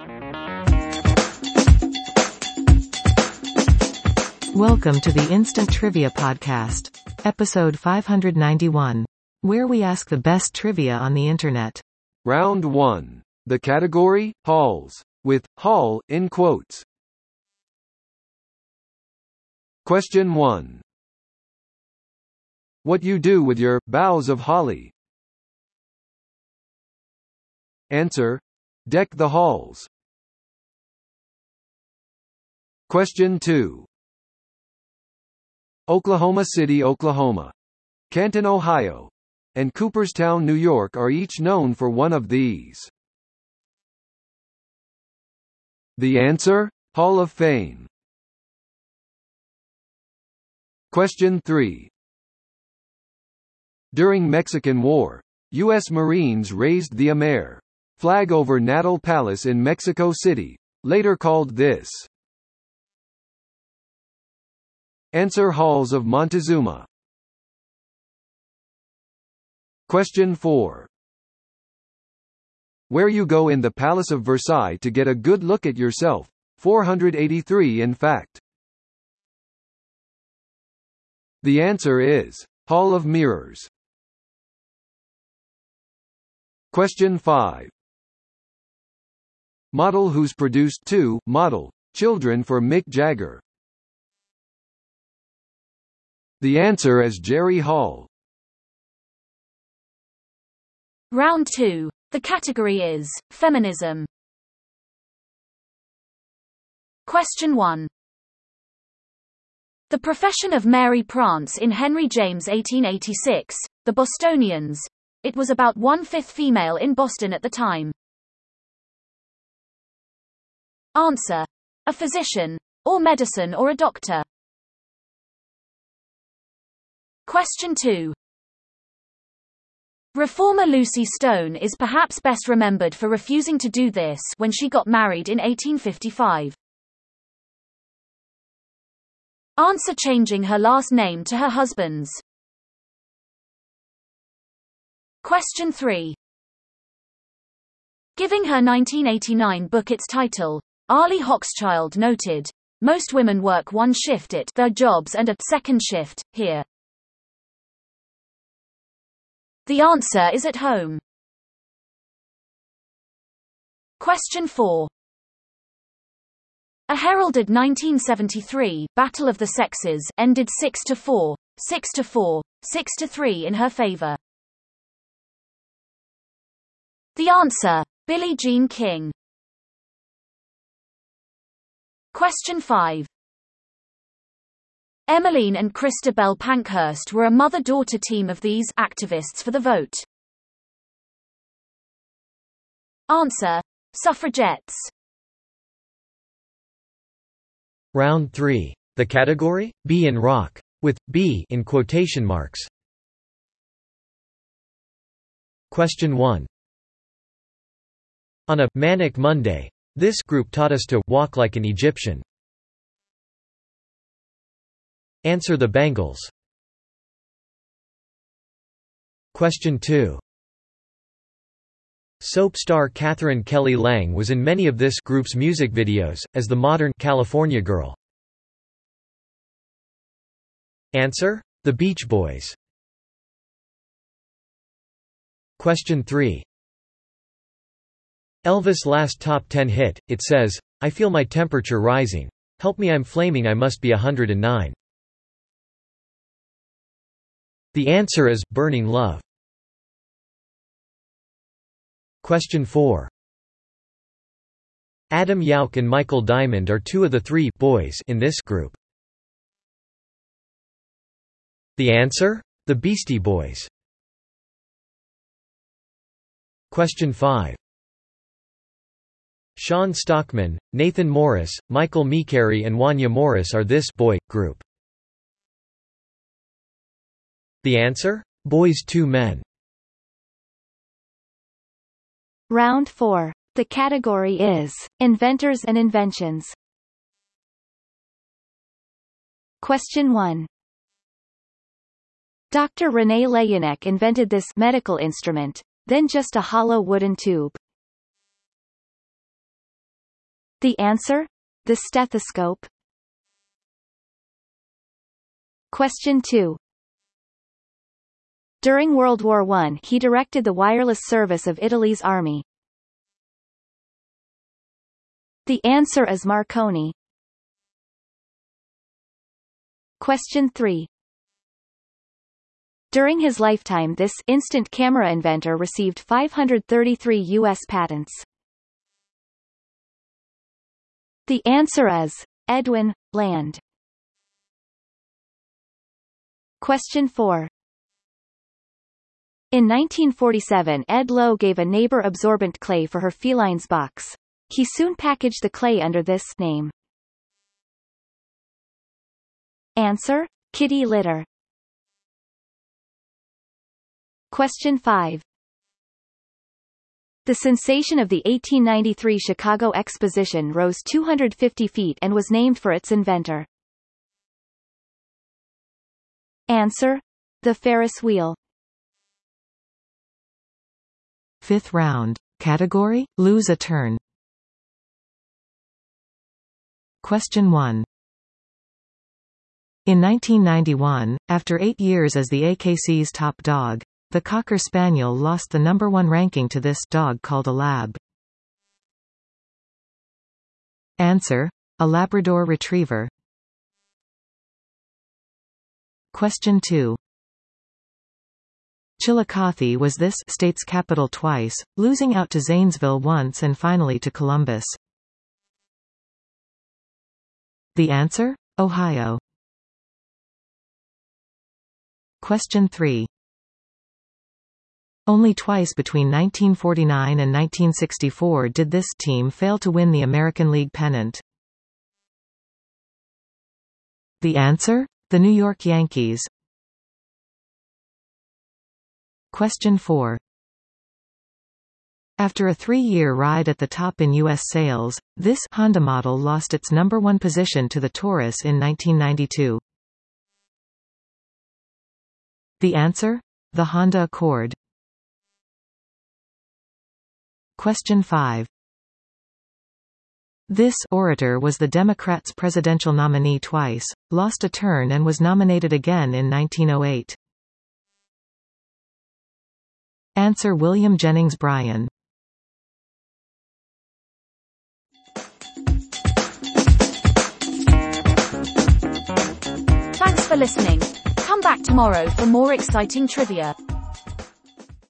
Welcome to the Instant Trivia Podcast, episode 591, where we ask the best trivia on the internet. Round 1. The category, halls, with hall in quotes. Question 1. What you do with your boughs of holly? Answer: deck the halls. Question 2. Oklahoma City, Oklahoma, Canton, Ohio, and Cooperstown, New York are each known for one of these. The answer: Hall of Fame. Question 3. During Mexican War, U.S. Marines raised the Amer flag over Natal Palace in Mexico City, later called this. Answer: Halls of Montezuma. Question 4. Where you go in the Palace of Versailles to get a good look at yourself. 483 in fact. The answer is Hall of Mirrors. Question 5. Model who's produced 2 model children for Mick Jagger. The answer is Jerry Hall. Round 2. The category is feminism. Question 1. The profession of Mary Prance in Henry James' 1886, The Bostonians. It was about 1/5 female in Boston at the time. Answer: a physician, or medicine, or a doctor. Question 2. Reformer Lucy Stone is perhaps best remembered for refusing to do this when she got married in 1855. Answer: changing her last name to her husband's. Question 3. Giving her 1989 book its title, Arlie Hochschild noted, "Most women work one shift at their jobs and a second shift here." The answer is at home. Question 4. A heralded 1973 Battle of the Sexes ended 6-4, 6-4, 6-3 in her favor. The answer: Billie Jean King. Question 5. Emmeline and Christabel Pankhurst were a mother-daughter team of these activists for the vote. Answer: suffragettes. Round 3. The category, B in rock, with B in quotation marks. Question 1. On a manic Monday, this group taught us to walk like an Egyptian. Answer: the Bangles. Question 2. Soap star Catherine Kelly Lang was in many of this group's music videos, as the modern California Girl. Answer: the Beach Boys. Question 3. Elvis' last top 10 hit, it says, "I feel my temperature rising. Help me, I'm flaming, I must be 109." The answer is Burning Love. Question 4. Adam Yauch and Michael Diamond are 2 of the 3 boys in this group. The answer? The Beastie Boys. Question 5. Sean Stockman, Nathan Morris, Michael Mekari and Wanya Morris are this boy group. The answer? Boys II Men. Round 4. The category is inventors and inventions. Question 1. Dr. René Leyenek invented this medical instrument, then just a hollow wooden tube. The answer? The stethoscope. Question 2. During World War I, he directed the wireless service of Italy's army. The answer is Marconi. Question 3. During his lifetime, this instant camera inventor received 533 U.S. patents. The answer is Edwin Land. Question 4. In 1947, Ed Lowe gave a neighbor absorbent clay for her felines box. He soon packaged the clay under this name. Answer? Kitty litter. Question 5. The sensation of the 1893 Chicago Exposition rose 250 feet and was named for its inventor. Answer? The Ferris wheel. Fifth round. Category: lose a turn. Question 1. In 1991, after 8 years as the AKC's top dog, the Cocker Spaniel lost the number 1 ranking to this dog called a Lab. Answer: a Labrador Retriever. Question 2. Chillicothe was this state's capital twice, losing out to Zanesville once and finally to Columbus. The answer? Ohio. Question 3. Only twice between 1949 and 1964 did this team fail to win the American League pennant. The answer? The New York Yankees. Question 4. After a 3-year ride at the top in U.S. sales, this Honda model lost its number 1 position to the Taurus in 1992. The answer? The Honda Accord. Question 5. This orator was the Democrats' presidential nominee twice, lost a turn and was nominated again in 1908. Answer: William Jennings Bryan. Thanks for listening. Come back tomorrow for more exciting trivia.